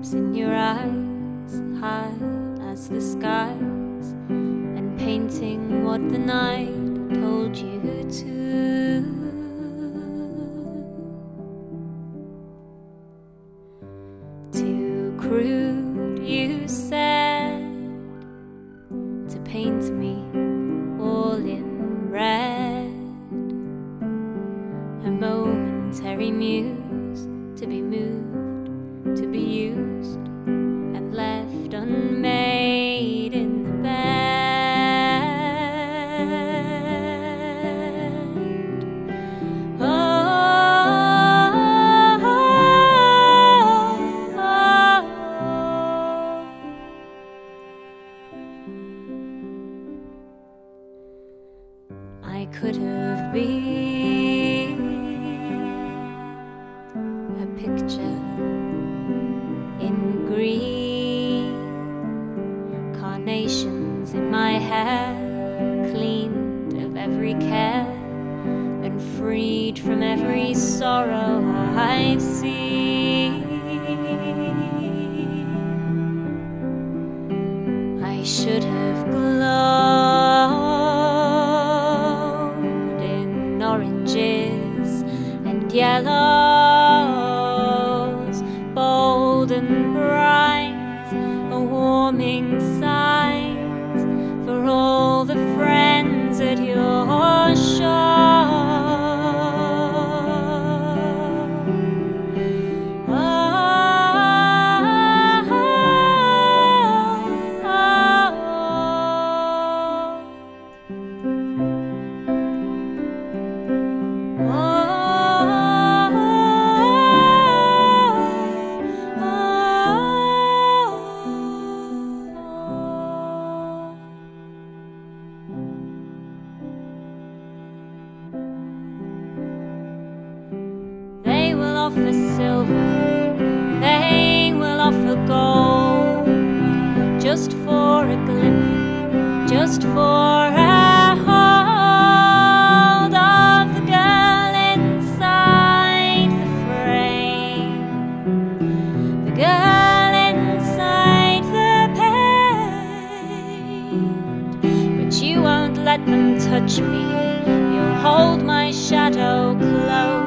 hopes in your eyes, high as the skies, and painting what the night told you to. Too crude, you said, to paint me all in red. A momentary muse, to be moved, to be used, and left unmade in the bed. I could have been a picture in green, carnations in my hair, cleaned of every care and freed from every sorrow I've seen. I should have glowed in oranges and yellows, bold and bright, a warming sight for all the friends at your shore. They will offer silver, they will offer gold, just for a glimmer, just for a hold of the girl inside the frame, the girl inside the paint. But you won't let them touch me, you'll hold my shadow close.